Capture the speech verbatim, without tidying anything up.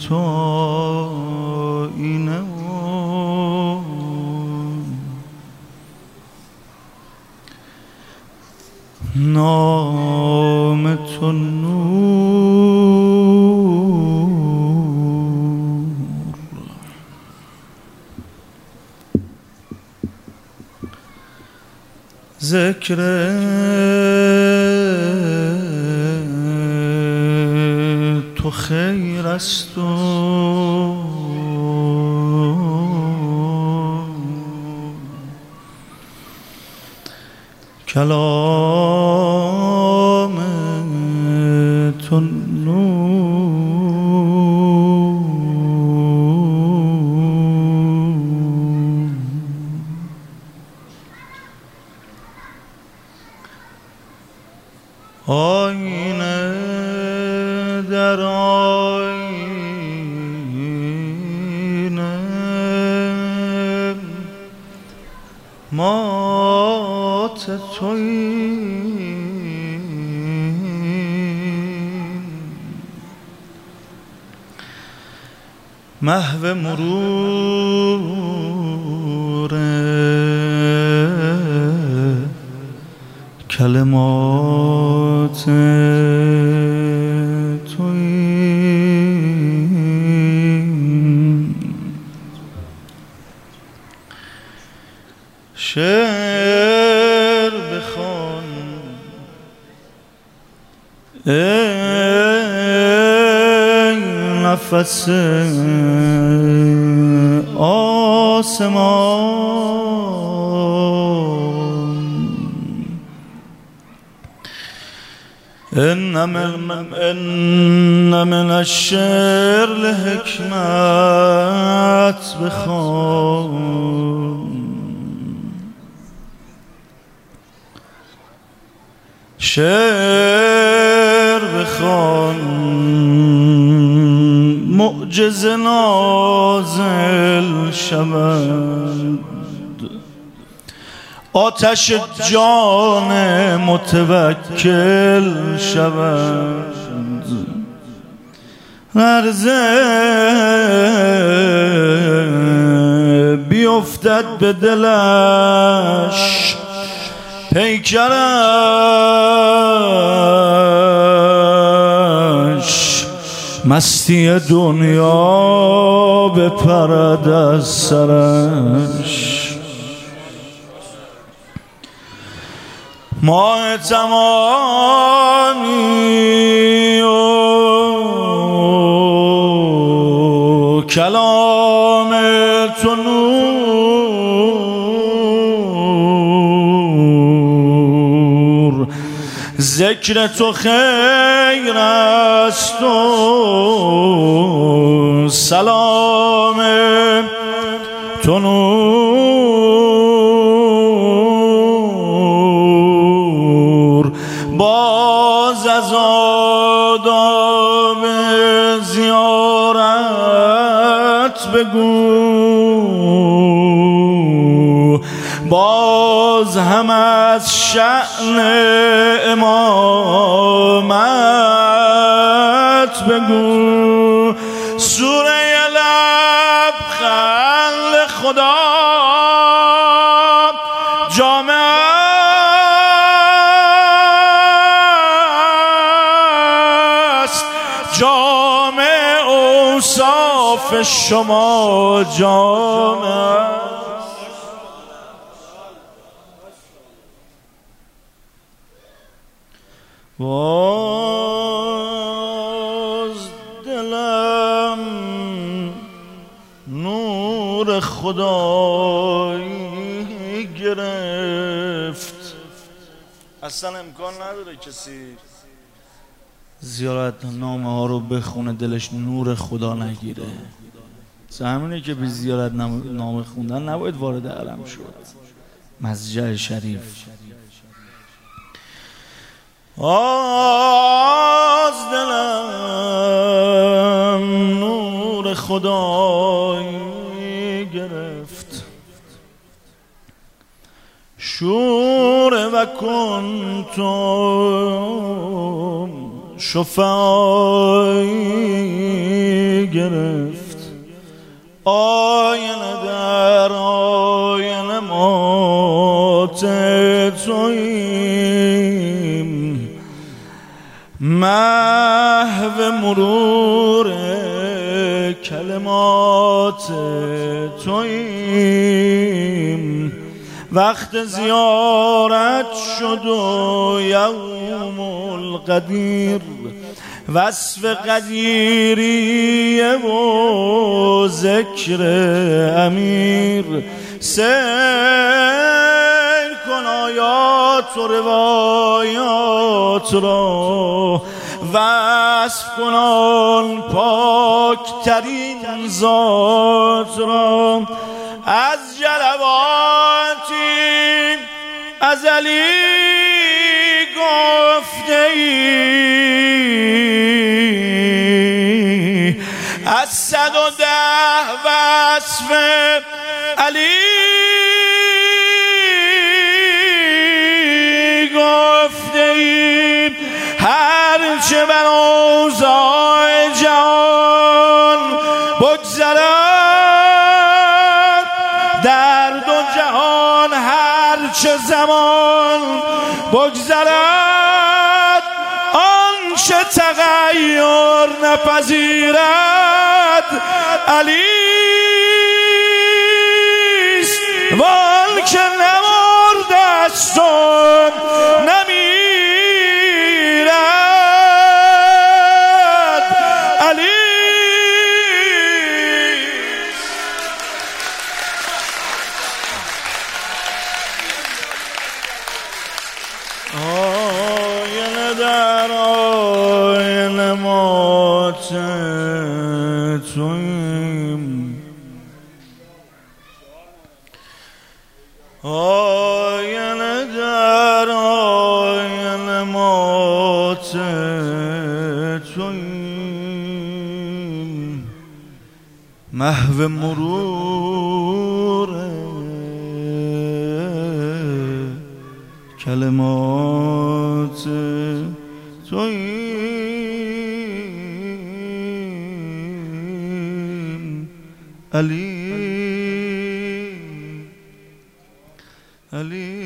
تو آینه و نام تو نور، ذکر تو خیر است و کلام تو نور، آینه در آینه مات توییم، محو مرور کلمات توییم، شعر بخوان ای نفس آسمان، ان من ان من الشعر لحکمت بخوان، شعر بخوان معجزه نازل شود، آتش جان متوکل شود، لرزه بیفتد به دلش، پیکرش مستی دنیا بپرد از سرش، ماه تمامی و کلام تو نور، ذکر تو خیر است و سلام تو نور، باز از آداب زیارت بگو، باز هم از شأن امامت بگو، سوره لبخند خدا جامعه است، جامع اوصاف شما جامعه. باز دلم نور خدایی گرفت، اصلا امکان نداره کسی زیارت نامه ها رو بخونه دلش نور خدا نگیره. همینه که به زیارت نامه خوندن نباید وارد حرم شد، مسجد شریف. آز دلم نور خدایی گرفت، شور و کنتم شفاعی گرفت آینه در آینه مات توییم محو مرور کلمات توییم وقت زیارت شد و یوم القدیر وصف قدیریه و ذکر امیر سیر کن آیات و روایات را وصف کن آن پاک ترین ذات را از جلواتی ازلی گفته ای از صد و ده وصف علی گفته ای هرچه بر اوضاع جهان بگذرد در دو جهان هرچه زمان بگذرد آنچه تغییر نپذیرد علیست وان که نمرده است و نمیرد علیست آینه در آینه مات توییم آینه در آینه مات توییم محو مرور کلمات توییم علی علی